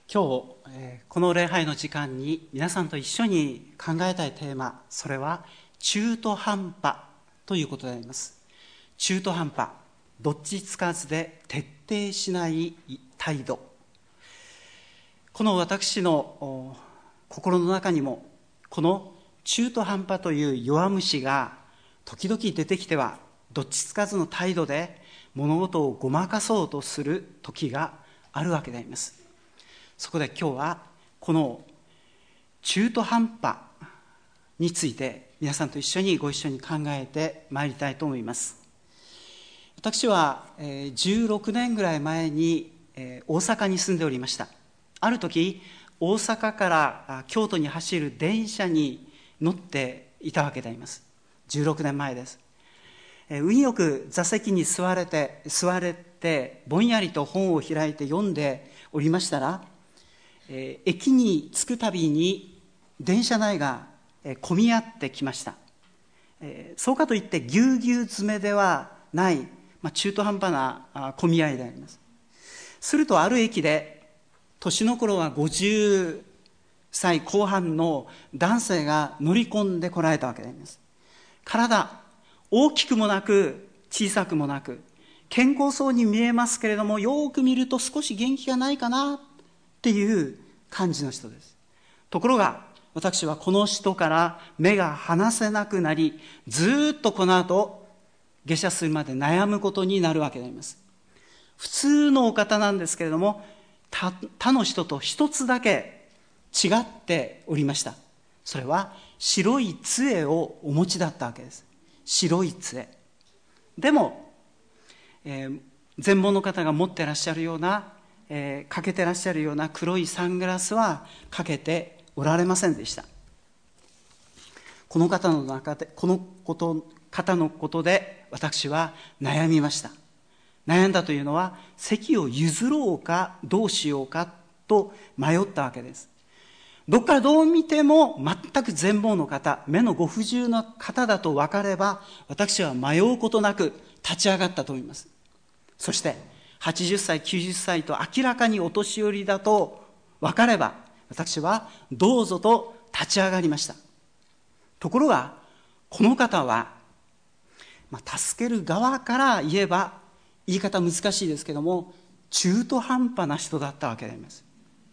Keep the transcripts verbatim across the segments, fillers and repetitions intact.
今日、えー、この礼拝の時間に皆さんと一緒に考えたいテーマ、それは中途半端ということであります。中途半端、どっちつかずで徹底しない態度。この私の心の中にも、この中途半端という弱虫が時々出てきては、どっちつかずの態度で物事をごまかそうとする時があるわけであります。そこで今日はこの中途半端について皆さんと一緒にご一緒に考えてまいりたいと思います。私はじゅうろくねんぐらい前に大阪に住んでおりました。ある時大阪から京都に走る電車に乗っていたわけであります。じゅうろくねんまえです。運よく座席に座れて座れてぼんやりと本を開いて読んでおりましたら、えー、駅に着くたびに電車内が、えー、混み合ってきました、えー、そうかといってぎゅうぎゅう詰めではない、まあ、中途半端なあ混み合いであります。するとある駅で年の頃はごじゅっさいこう半の男性が乗り込んでこられたわけであります。体大きくもなく小さくもなく健康そうに見えますけれども、よく見ると少し元気がないかなっていう感じの人です。ところが私はこの人から目が離せなくなり、ずっとこの後下車するまで悩むことになるわけであります。普通のお方なんですけれども、 他, 他の人と一つだけ違っておりました。それは白い杖をお持ちだったわけです。白い杖でも、えー、前方の方が持ってらっしゃるような、えー、かけてらっしゃるような黒いサングラスはかけておられませんでした。この方の中でこのこと方のことで私は悩みました。悩んだというのは、席を譲ろうかどうしようかと迷ったわけです。どっからどう見ても全く前方の方、目のご不自由な方だと分かれば、私は迷うことなく立ち上がったと思います。そしてはちじゅっさいきゅうじゅっさいと明らかにお年寄りだと分かれば、私はどうぞと立ち上がりました。ところがこの方は、まあ、助ける側から言えば言い方難しいですけども、中途半端な人だったわけであります。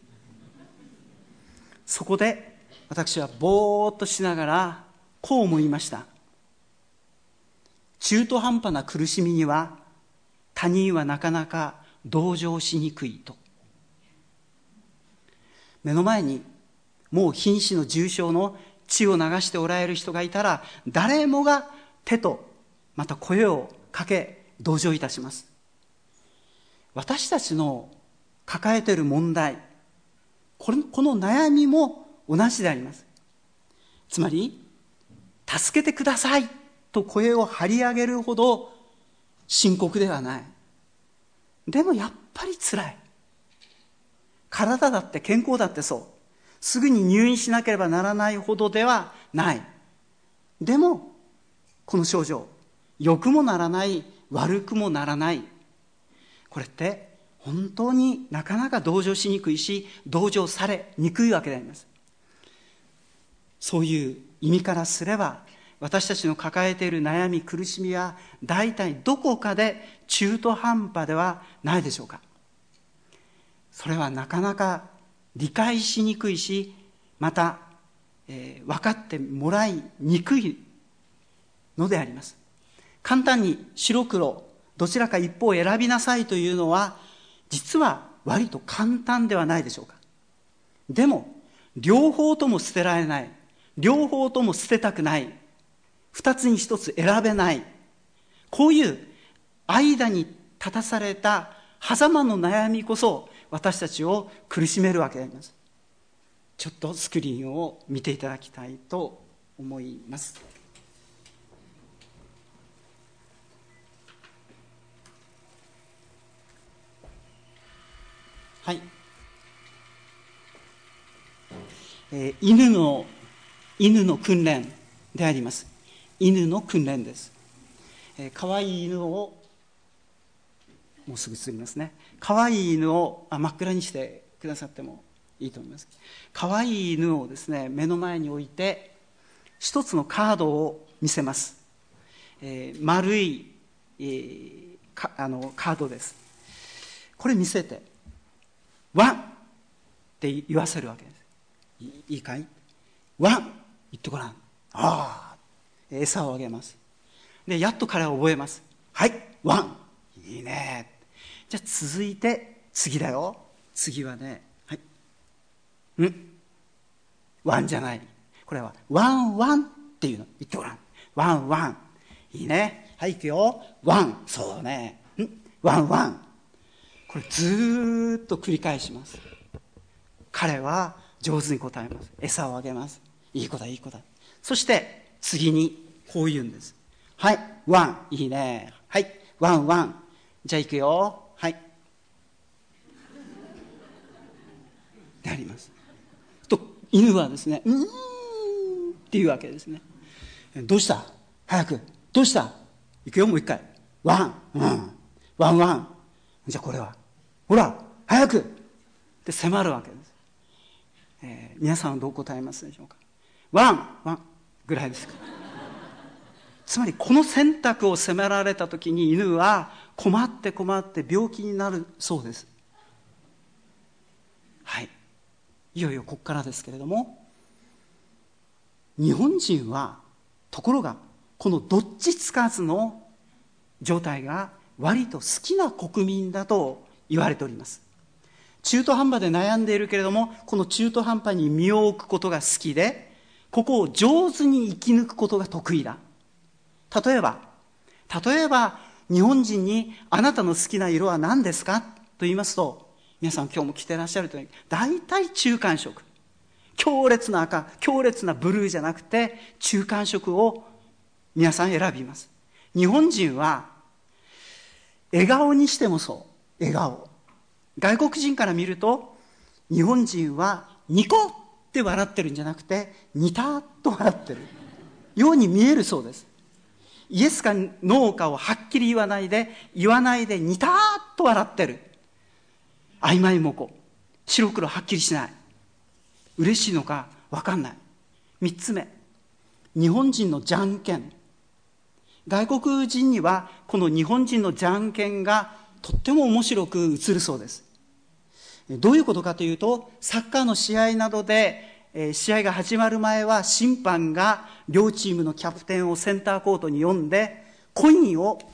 そこで私はぼーっとしながらこう思いました。中途半端な苦しみには他人はなかなか同情しにくいと。目の前にもう瀕死の重傷の血を流しておられる人がいたら、誰もが手とまた声をかけ同情いたします。私たちの抱えている問題、この、この悩みも同じであります。つまり、助けてくださいと声を張り上げるほど深刻ではない。でもやっぱり辛い。体だって健康だってそう。すぐに入院しなければならないほどではない。でも、この症状、良くもならない、悪くもならない。これって本当になかなか同情しにくいし、同情されにくいわけであります。そういう意味からすれば、私たちの抱えている悩み苦しみは大体どこかで中途半端ではないでしょうか。それはなかなか理解しにくいし、また、えー、分かってもらいにくいのであります。簡単に白黒どちらか一方を選びなさいというのは実は割と簡単ではないでしょうか。でも両方とも捨てられない、両方とも捨てたくない、二つに一つ選べない、こういう間に立たされた狭間の悩みこそ私たちを苦しめるわけであります。ちょっとスクリーンを見ていただきたいと思います。はい、えー、犬の犬の訓練であります。犬の訓練です。えー、かわいい犬をもうすぐ映りますね。かわいい犬をあ真っ暗にしてくださってもいいと思います。可愛い犬をですね、目の前に置いて、一つのカードを見せます。えー、丸い、えー、かあのカードです。これ見せて、ワンって言わせるわけです。いい、いいかい？ワン言ってごらん。ああ、餌をあげます。で、やっと彼は覚えます。はい、ワン。いいね。じゃあ続いて、次だよ。次はね、はい。んワンじゃない。これは、ワンワンっていうの。言ってごらん。ワンワン。いいね。はい、行くよ。ワン。そうね。んワンワン。これずーっと繰り返します。彼は上手に答えます。餌をあげます。いい子だ、いい子だ。そして次にこう言うんです。はい、ワン。いいね。はい、ワンワン。じゃあ行くよ。はい。であります。と、犬はですね、うーんっていうわけですね。どうした？早く。どうした？行くよ、もう一回。ワン。うん。ワンワン。じゃあこれは。ほら、早くって迫るわけです。えー、皆さんはどう答えますでしょうか？ワン、ワンぐらいですか。つまりこの選択を迫られた時に犬は困って困って病気になるそうです。はい。いよいよここからですけれども、日本人はところがこのどっちつかずの状態が割と好きな国民だと言われております。中途半端で悩んでいるけれども、この中途半端に身を置くことが好きで、ここを上手に生き抜くことが得意だ。例えば、例えば日本人にあなたの好きな色は何ですかと言いますと、皆さん今日も着てらっしゃるとおり、大体中間色。強烈な赤、強烈なブルーじゃなくて、中間色を皆さん選びます。日本人は、笑顔にしてもそう。笑顔。外国人から見ると、日本人はニコって笑ってるんじゃなくて、ニタッと笑ってるように見えるそうです。イエスかノーかをはっきり言わないで、言わないでニタッと笑ってる。曖昧模倣。白黒はっきりしない。嬉しいのか分かんない。三つ目。日本人のじゃんけん。外国人にはこの日本人のじゃんけんがとっても面白く映るそうです。どういうことかというと、サッカーの試合などで、えー、試合が始まる前は審判が両チームのキャプテンをセンターコートに呼んで、コインを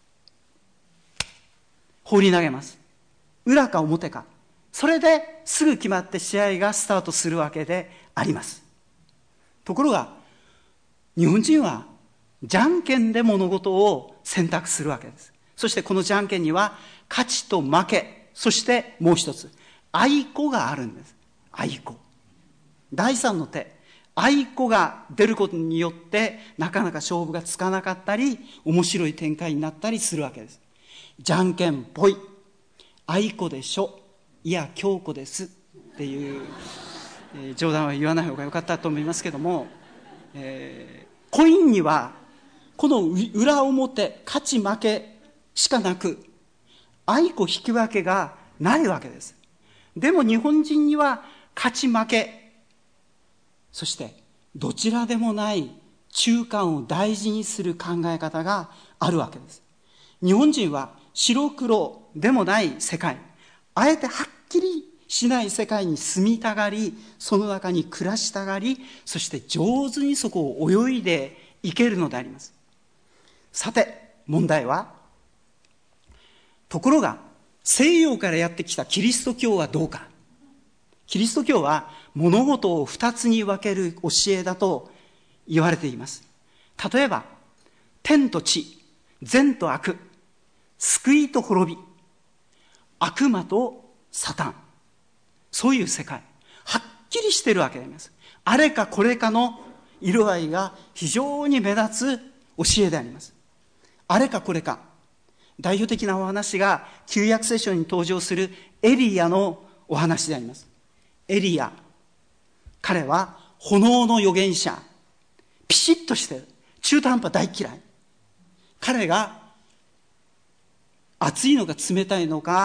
放り投げます。裏か表か。それですぐ決まって試合がスタートするわけであります。ところが、日本人はじゃんけんで物事を選択するわけです。そしてこのじゃんけんには勝ちと負け、そしてもう一つ、あいこがあるんです。あいこ。第三の手。あいこが出ることによってなかなか勝負がつかなかったり、面白い展開になったりするわけです。じゃんけんぽい。あいこでしょ。いや、京子ですっていう、えー、冗談は言わない方がよかったと思いますけども、えー、コインにはこの裏表、勝ち負けしかなく、あいこ引き分けがないわけです。でも日本人には勝ち負け、そしてどちらでもない中間を大事にする考え方があるわけです。日本人は白黒でもない世界、あえてはっきりしない世界に住みたがり、その中に暮らしたがり、そして上手にそこを泳いでいけるのであります。さて、問題は、ところが西洋からやってきたキリスト教はどうか。キリスト教は物事を二つに分ける教えだと言われています。例えば、天と地、善と悪、救いと滅び、悪魔とサタン。そういう世界。はっきりしているわけであります。あれかこれかの色合いが非常に目立つ教えであります。あれかこれか。代表的なお話が旧約聖書に登場するエリアのお話であります。エリア。彼は炎の預言者。ピシッとしてる。中途半端大嫌い。彼が熱いのか冷たいのか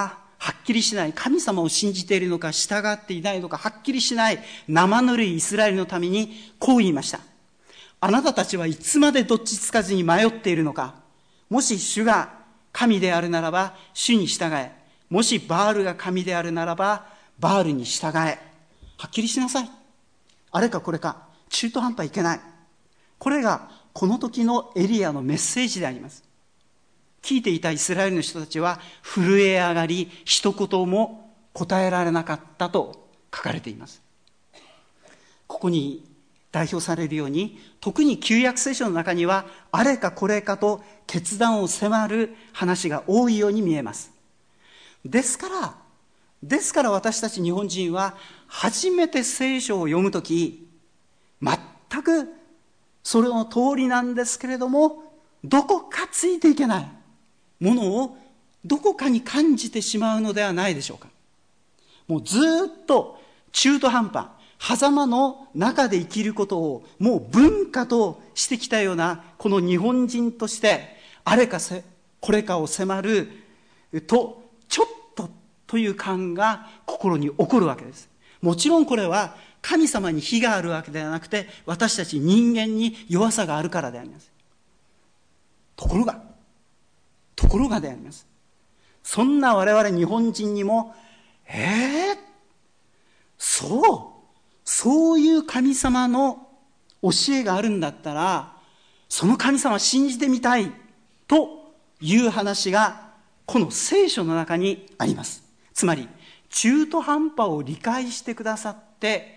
はっきりしない、神様を信じているのか従っていないのかはっきりしない生ぬるいイスラエルのためにこう言いました。あなたたちはいつまでどっちつかずに迷っているのか。もし主が神であるならば主に従え、もしバールが神であるならばバールに従え。はっきりしなさい。あれかこれか、中途半端いけない。これがこの時のエリアのメッセージであります。聞いていたイスラエルの人たちは震え上がり、一言も答えられなかったと書かれています。ここに代表されるように、特に旧約聖書の中にはあれかこれかと決断を迫る話が多いように見えます。ですからですから私たち日本人は初めて聖書を読むとき、全くそれの通りなんですけれども、どこかついていけないものをどこかに感じてしまうのではないでしょうか。もうずっと中途半端、狭間の中で生きることをもう文化としてきたようなこの日本人として、あれかせこれかを迫るとちょっとという感が心に起こるわけです。もちろんこれは神様に非があるわけではなくて、私たち人間に弱さがあるからであります。ところがところがであります。そんな我々日本人にも、えー、そう、そういう神様の教えがあるんだったら、その神様を信じてみたいという話がこの聖書の中にあります。つまり、中途半端を理解してくださって、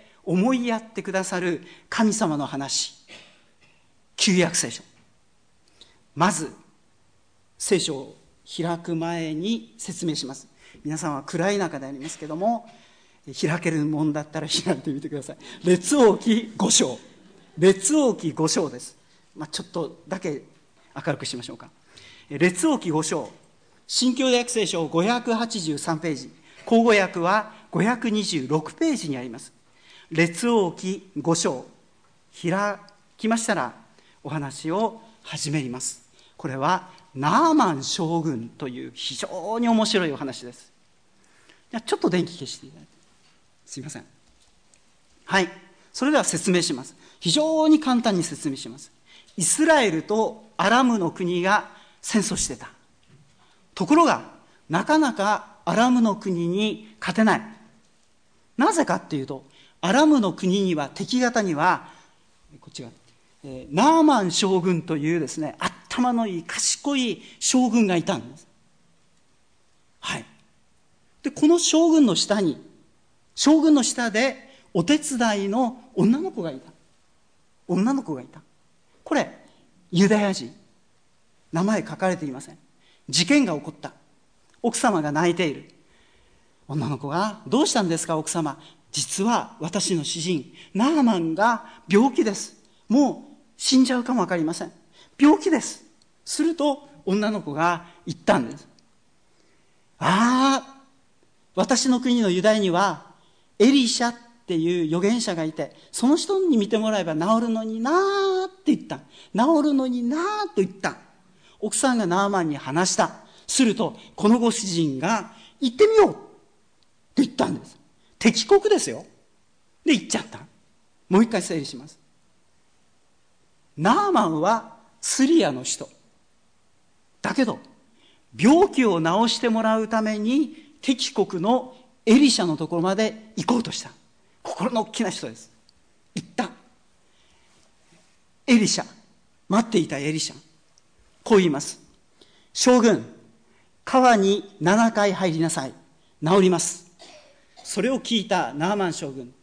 思いやってくださる神様の話。旧約聖書。まず、聖書を開く前に説明します。皆さんは暗い中でありますけども、開けるもんだったら開いてみてください。列王記ご章。列王記ご章です。まあ、ちょっとだけ明るくしましょうか。列王記ご章。新共訳聖書ごひゃくはちじゅうさんページ。口語訳はごひゃくにじゅうろくページにあります。列王記ご章。開きましたらお話を始めます。これはナーマン将軍という非常に面白いお話です。じゃあちょっと電気消していただいて。すいません。はい。それでは説明します。非常に簡単に説明します。イスラエルとアラムの国が戦争してた。ところが、なかなかアラムの国に勝てない。なぜかっていうと、アラムの国には、敵方には、こっちが、えー、ナーマン将軍というですね、頭のいい賢い将軍がいたんです。はい。で、この将軍の下に、将軍の下でお手伝いの女の子がいた。女の子がいた。これ、ユダヤ人。名前書かれていません。事件が起こった。奥様が泣いている。女の子が、どうしたんですか奥様。実は私の主人、ナーマンが病気です。もう死んじゃうかもわかりません。病気です。すると、女の子が言ったんです。ああ、私の国のユダヤには、エリシャっていう預言者がいて、その人に見てもらえば治るのになーって言った。治るのになーと言った。奥さんがナーマンに話した。すると、このご主人が、行ってみようって言ったんです。敵国ですよ。で、行っちゃった。もう一回整理します。ナーマンはスリアの人。だけど、病気を治してもらうために、敵国のエリシャのところまで行こうとした。心の大きな人です。行った。エリシャ。待っていたエリシャ。こう言います。将軍、川にななかい入りなさい。治ります。それを聞いたナーマン将軍。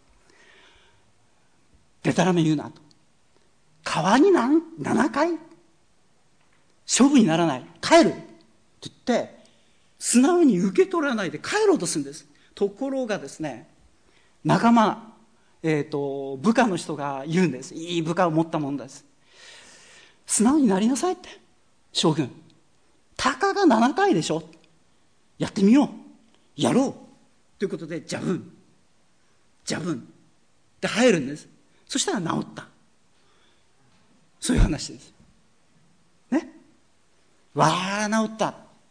でたらめ言うなと。川に何ななかい勝負にならない。帰るって言って、素直に受け取らないで帰ろうとするんです。ところがですね、仲間、えっと、部下の人が言うんです。いい部下を持ったもんです。素直になりなさいって。将軍。たかがななかいでしょ。やってみよう。やろう。ということで、ジャブン。ジャブン。で入るんです。そしたら治った。そういう話です。ね。わー、治った。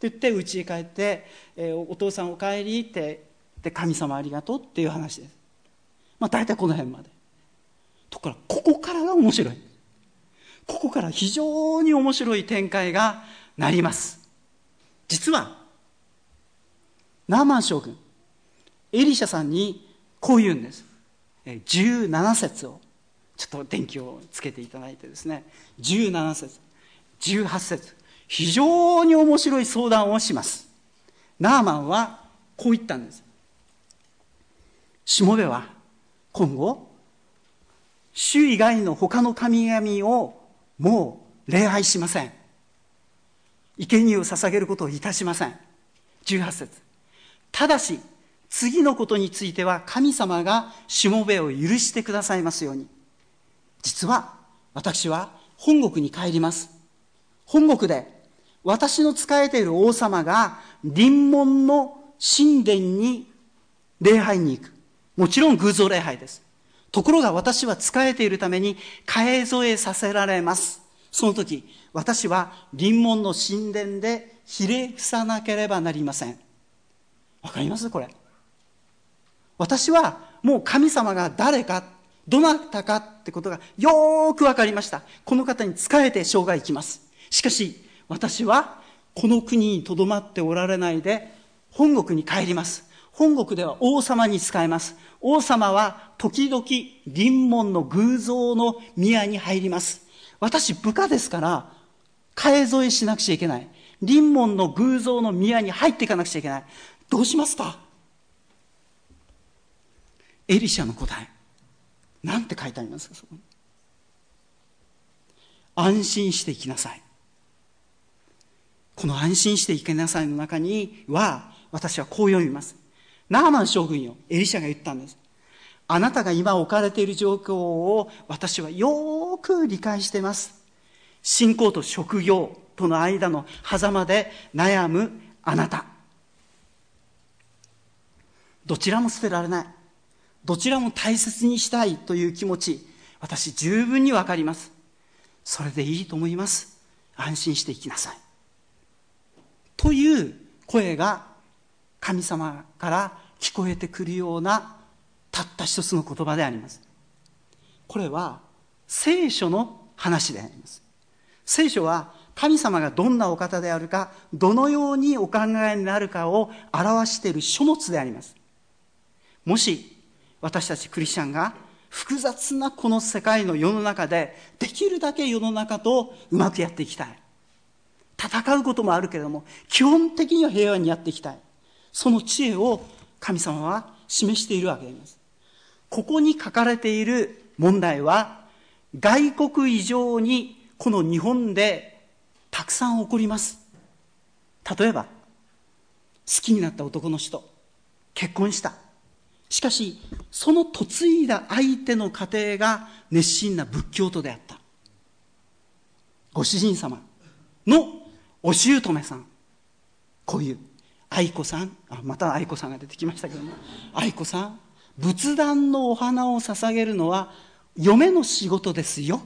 言って家へ帰って、えー、お父さんお帰りってで神様ありがとうっていう話です。まあ大体この辺まで。ところがここからが面白い。ここから非常に面白い展開がなります。実はナーマン将軍エリシャさんにこう言うんです。じゅうなな節をちょっと電気をつけていただいてですね、じゅうなな節じゅうはち節、非常に面白い相談をします。ナーマンはこう言ったんです。しもべは今後主以外の他の神々をもう礼拝しません。生贄を捧げることをいたしません。じゅうはち節、ただし次のことについては神様がしもべを許してくださいますように。実は私は本国に帰ります。本国で私の仕えている王様が隣門の神殿に礼拝に行く。もちろん偶像礼拝です。ところが私は仕えているために替え添えさせられます。その時私は隣門の神殿でひれ伏さなければなりません。わかりますこれ。私はもう神様が誰かどなたかってことがよーくわかりました。この方に仕えて生涯生きます。しかし私はこの国にとどまっておられないで本国に帰ります。本国では王様に仕えます。王様は時々隣門の偶像の宮に入ります。私部下ですから替え添えしなくちゃいけない。隣門の偶像の宮に入っていかなくちゃいけない。どうしますか？エリシャの答えなんて書いてありますか？そこに安心して生きなさい。この安心して生きなさいの中には私はこう読みます。ナーマン将軍よ、エリシャが言ったんです。あなたが今置かれている状況を私はよーく理解しています。信仰と職業との間の狭間で悩むあなた、どちらも捨てられない、どちらも大切にしたいという気持ち、私十分にわかります。それでいいと思います。安心して生きなさいという声が神様から聞こえてくるようなたった一つの言葉であります。これは聖書の話であります。聖書は神様がどんなお方であるか、どのようにお考えになるかを表している書物であります。もし私たちクリスチャンが複雑なこの世界の世の中でできるだけ世の中とうまくやっていきたい、戦うこともあるけれども基本的には平和にやっていきたい、その知恵を神様は示しているわけであります。ここに書かれている問題は外国以上にこの日本でたくさん起こります。例えば好きになった男の人結婚した。しかしその嫁いだ相手の家庭が熱心な仏教徒であった。ご主人様のお姑さん、こういう愛子さん、あまた愛子さんが出てきましたけども、愛子さん、仏壇のお花を捧げるのは嫁の仕事ですよ。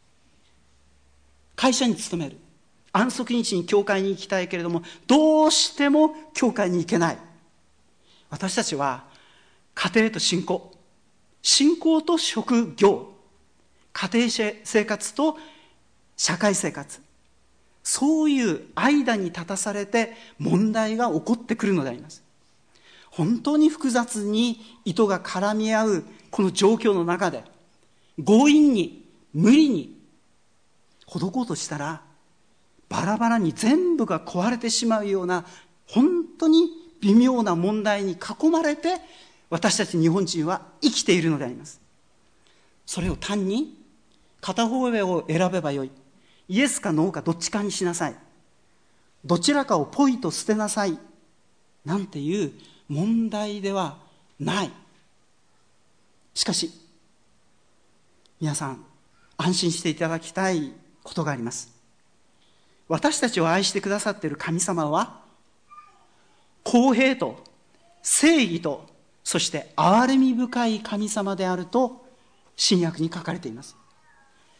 会社に勤める、安息日に教会に行きたいけれどもどうしても教会に行けない。私たちは家庭と信仰、信仰と職業、家庭生活と社会生活、そういう間に立たされて問題が起こってくるのであります。本当に複雑に糸が絡み合うこの状況の中で強引に無理にほどこうとしたらバラバラに全部が壊れてしまうような本当に微妙な問題に囲まれて私たち日本人は生きているのであります。それを単に片方を選べばよい、イエスかノーかどっちかにしなさい、どちらかをポイと捨てなさいなんていう問題ではない。しかし皆さん安心していただきたいことがあります。私たちを愛してくださっている神様は公平と正義とそして憐れみ深い神様であると新約に書かれています。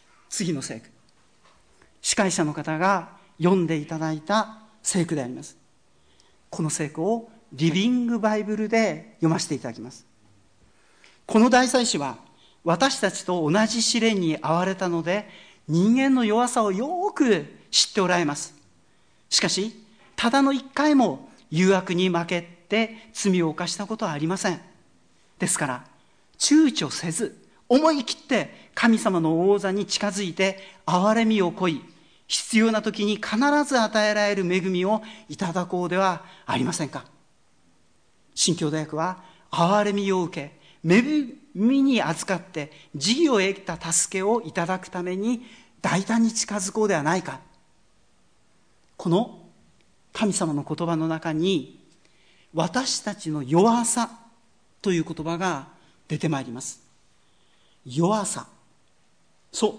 次の聖句、司会者の方が読んでいただいた聖句であります。 この聖句をリビングバイブルで読ませていただきます。この大祭司は私たちと同じ試練に遭われたので、人間の弱さをよく知っておられます。しかし、ただの一回も誘惑に負けて罪を犯したことはありません。ですから、躊躇せず、思い切って神様の王座に近づいて、憐れみを乞い、必要な時に必ず与えられる恵みをいただこうではありませんか。新教大学は、憐れみを受け、恵みに預かって慈悲を得た助けをいただくために大胆に近づこうではないか。この神様の言葉の中に、私たちの弱さという言葉が出てまいります。弱さ。そう。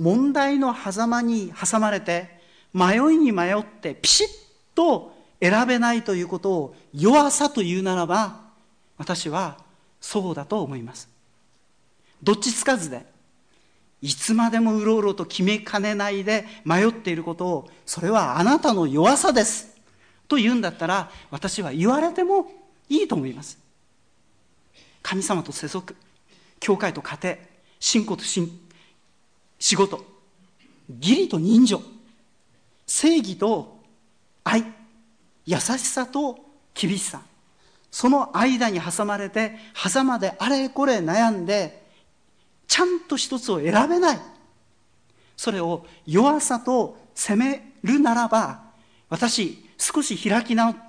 問題の狭間に挟まれて、迷いに迷ってピシッと選べないということを弱さというならば、私はそうだと思います。どっちつかずで、いつまでもうろうろと決めかねないで迷っていることを、それはあなたの弱さですと言うんだったら、私は言われてもいいと思います。神様と世俗、教会と家庭、信仰と信仕事、義理と人情、正義と愛、優しさと厳しさ、その間に挟まれて、狭間であれこれ悩んで、ちゃんと一つを選べない。それを弱さと責めるならば、私、少し開き直って、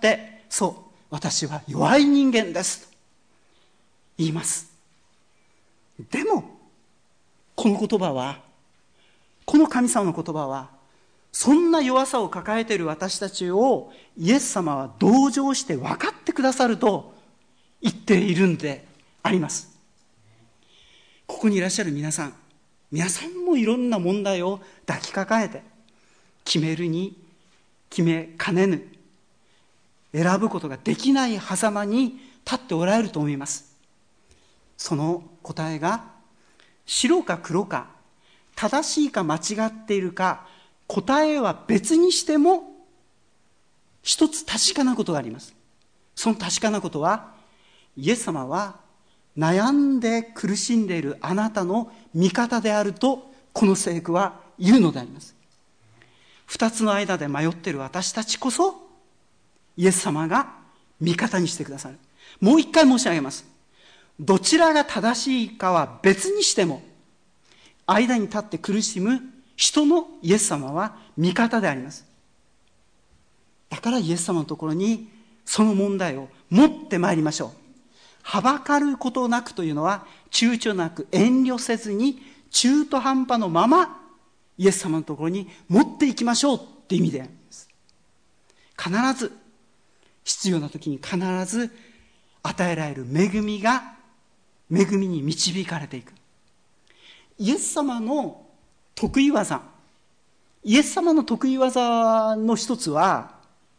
そう、私は弱い人間です。と言います。でも、この言葉は、この神様の言葉は、そんな弱さを抱えている私たちをイエス様は同情して分かってくださると言っているんであります。ここにいらっしゃる皆さん、皆さんもいろんな問題を抱きかかえて、決めるに決めかねぬ、選ぶことができない狭間に立っておられると思います。その答えが、白か黒か、正しいか間違っているか、答えは別にしても、一つ確かなことがあります。その確かなことは、イエス様は悩んで苦しんでいるあなたの味方であると、この聖句は言うのであります。二つの間で迷っている私たちこそ、イエス様が味方にしてくださる。もう一回申し上げます。どちらが正しいかは別にしても、間に立って苦しむ人のイエス様は味方であります。だからイエス様のところにその問題を持ってまいりましょう。はばかることなくというのは、躊躇なく遠慮せずに中途半端のままイエス様のところに持っていきましょうって意味であります。必ず必要な時に必ず与えられる恵みが恵みに導かれていく。イエス様の得意技、イエス様の得意技の一つは、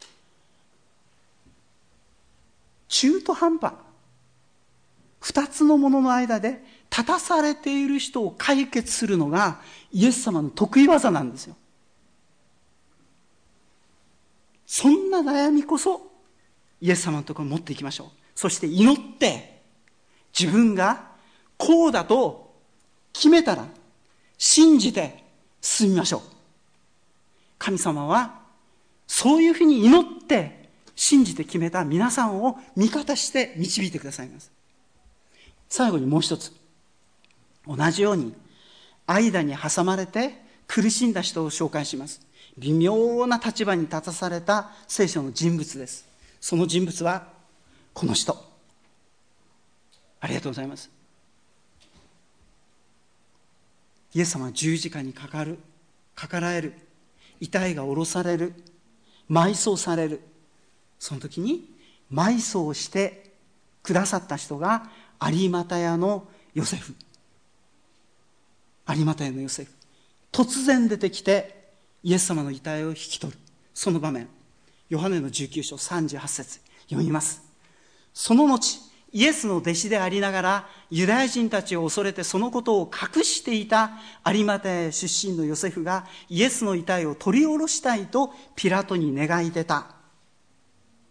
中途半端、二つのものの間で立たされている人を解決するのがイエス様の得意技なんですよ。そんな悩みこそイエス様のところに持っていきましょう。そして祈って自分がこうだと決めたら信じて進みましょう。神様はそういうふうに祈って信じて決めた皆さんを味方して導いてくださいます。最後にもう一つ、同じように間に挟まれて苦しんだ人を紹介します。微妙な立場に立たされた聖書の人物です。その人物はこの人。ありがとうございます。イエス様は十字架にかかる、かかられる、遺体が下ろされる、埋葬される。その時に埋葬してくださった人が有股屋のヨセフ。有股屋のヨセフ。突然出てきてイエス様の遺体を引き取る。その場面、ヨハネのじゅうきゅう章さんじゅうはち節読みます。その後、イエスの弟子でありながらユダヤ人たちを恐れてそのことを隠していた有股屋出身のヨセフがイエスの遺体を取り下ろしたいとピラトに願い出た。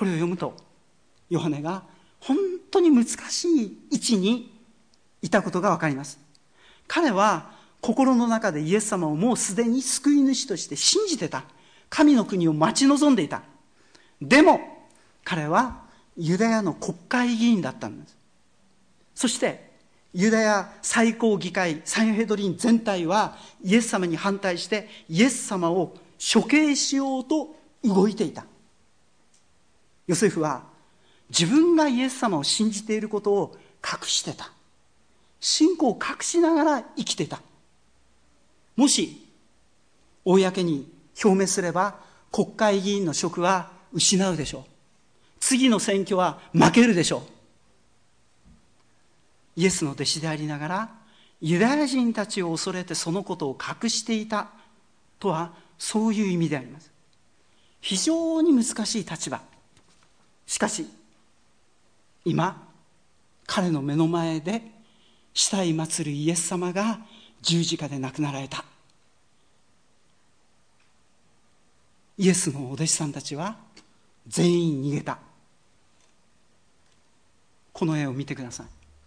これを読むと、ヨハネが本当に難しい位置にいたことがわかります。彼は心の中でイエス様をもうすでに救い主として信じてた。神の国を待ち望んでいた。でも彼はユダヤの国会議員だったんです。そしてユダヤ最高議会サンヘドリン全体はイエス様に反対してイエス様を処刑しようと動いていた。ヨセフは自分がイエス様を信じていることを隠してた。信仰を隠しながら生きていた。もし公に表明すれば国会議員の職は失うでしょう。次の選挙は負けるでしょう。イエスの弟子でありながらユダヤ人たちを恐れてそのことを隠していたとはそういう意味であります。非常に難しい立場。しかし今彼の目の前で死体祭るイエス様が十字架で亡くなられた。イエスのお弟子さんたちは全員逃げた。この絵を見てください。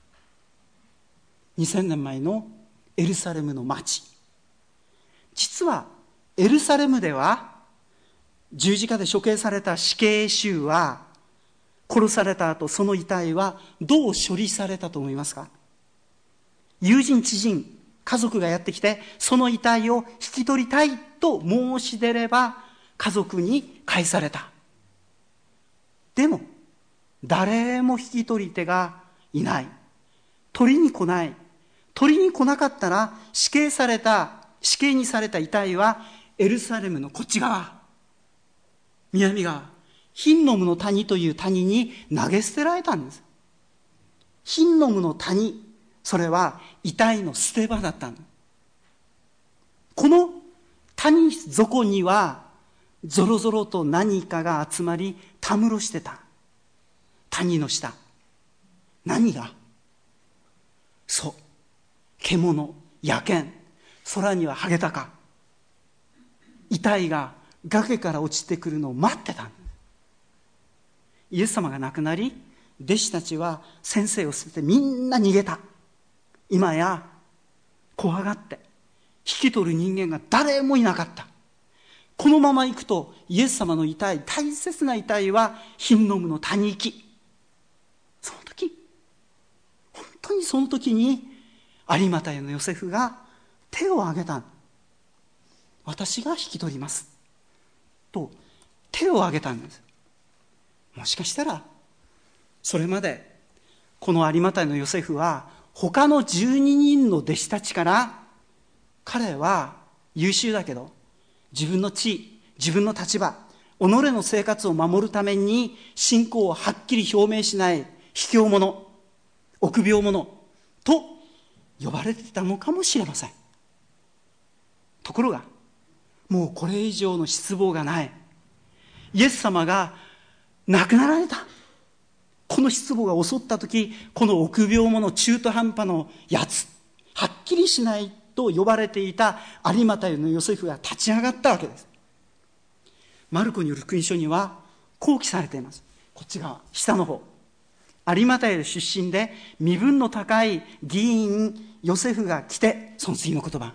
にせんねんまえのエルサレムの街。実はエルサレムでは十字架で処刑された死刑囚は殺された後その遺体はどう処理されたと思いますか？友人知人家族がやってきてその遺体を引き取りたいと申し出れば家族に返された。でも誰も引き取り手がいない。取りに来ない。取りに来なかったら死刑された死刑にされた遺体はエルサレムのこっち側、南側、ヒンノムの谷という谷に投げ捨てられたんです。ヒンノムの谷、それは遺体の捨て場だったんです。この谷底にはぞろぞろと何かが集まりたむろしてた。谷の下、何が？そう、獣、野犬、空にはハゲタカ、遺体が崖から落ちてくるのを待ってたんです。イエス様が亡くなり、弟子たちは先生を捨ててみんな逃げた。今や怖がって引き取る人間が誰もいなかった。このまま行くとイエス様の遺体、大切な遺体はヒンノムの谷行き。その時、本当にその時に有馬太のヨセフが手を挙げた。私が引き取りますと手を挙げたんです。もしかしたらそれまでこの有馬太のヨセフは他のじゅうににんの弟子たちから彼は優秀だけど自分の地位、自分の立場、己の生活を守るために信仰をはっきり表明しない卑怯者、臆病者と呼ばれてたのかもしれません。ところがもうこれ以上の失望がない。イエス様が亡くなられた。この失望が襲った時、この臆病者、中途半端のやつ、はっきりしないと呼ばれていた有馬太のヨセフが立ち上がったわけです。マルコによる福音書にはこう記されています。こっち側、下の方。有馬太出身で身分の高い議員ヨセフが来て、その次の言葉、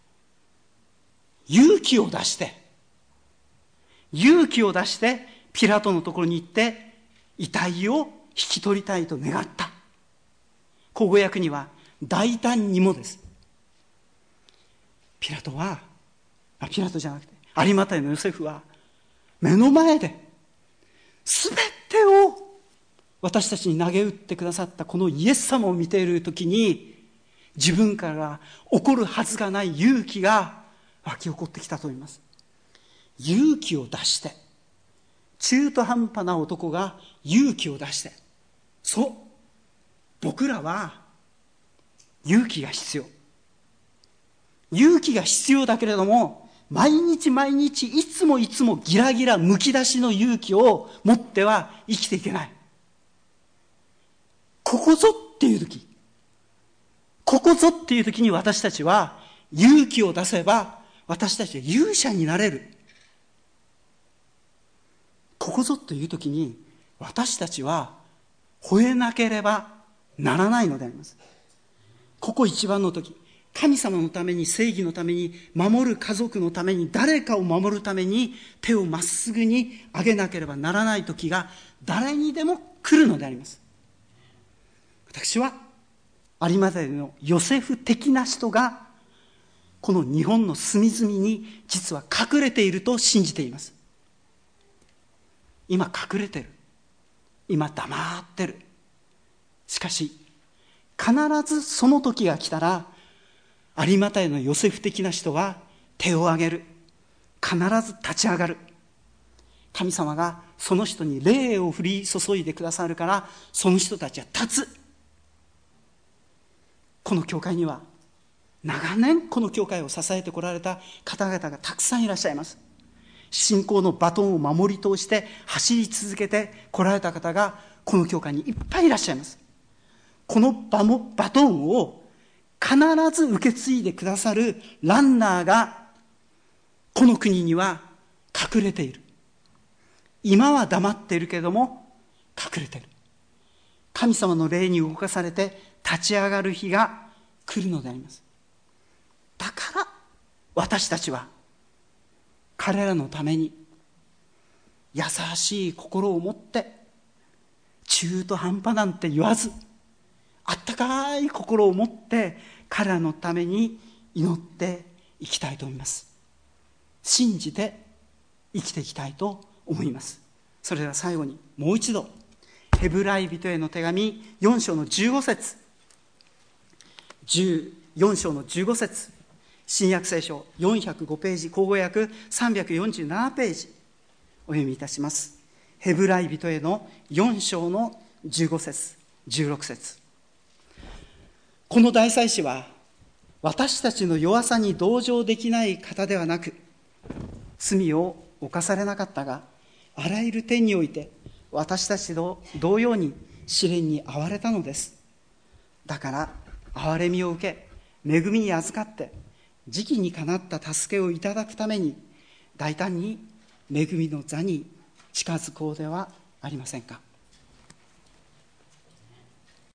勇気を出して勇気を出してピラトのところに行って遺体を引き取りたいと願った。口語訳には大胆にもです。ピラトはあピラトじゃなくて有馬太のヨセフは目の前で全てを私たちに投げ打ってくださったこのイエス様を見ているときに、自分から起こるはずがない勇気が湧き起こってきたと言います。勇気を出して、中途半端な男が勇気を出して、そう、僕らは勇気が必要。勇気が必要だけれども、毎日毎日いつもいつもギラギラむき出しの勇気を持っては生きていけない。ここぞっていう時、ここぞっていう時に私たちは勇気を出せば私たちは勇者になれる。ここぞという時に私たちは吠えなければならないのであります。ここ一番の時、神様のために、正義のために、守る家族のために、誰かを守るために手をまっすぐに上げなければならない時が誰にでも来るのであります。私は有馬太のヨセフ的な人がこの日本の隅々に実は隠れていると信じています。今隠れてる、今黙ってる。しかし必ずその時が来たら、有馬太のヨセフ的な人は手を挙げる、必ず立ち上がる。神様がその人に霊を降り注いでくださるから、その人たちは立つ。この教会には長年この教会を支えてこられた方々がたくさんいらっしゃいます。信仰のバトンを守り通して走り続けてこられた方がこの教会にいっぱいいらっしゃいます。このバもバトンを必ず受け継いでくださるランナーがこの国には隠れている。今は黙っているけれども隠れている。神様の霊に動かされて立ち上がる日が来るのであります。だから私たちは彼らのために優しい心を持って、中途半端なんて言わず、あったかい心を持って彼らのために祈っていきたいと思います。信じて生きていきたいと思います。それでは最後にもう一度、ヘブライ人への手紙よん章のじゅうご節、よん章のじゅうご節、新約聖書よんひゃくごページ、口語訳さんびゃくよんじゅうななページお読みいたします。ヘブライ人へのよん章のじゅうご節、じゅうろく節。この大祭司は私たちの弱さに同情できない方ではなく、罪を犯されなかったが、あらゆる点において私たちと同様に試練に遭われたのです。だから憐れみを受け、恵みに預かって時期にかなった助けをいただくために大胆に恵みの座に近づこうではありませんか。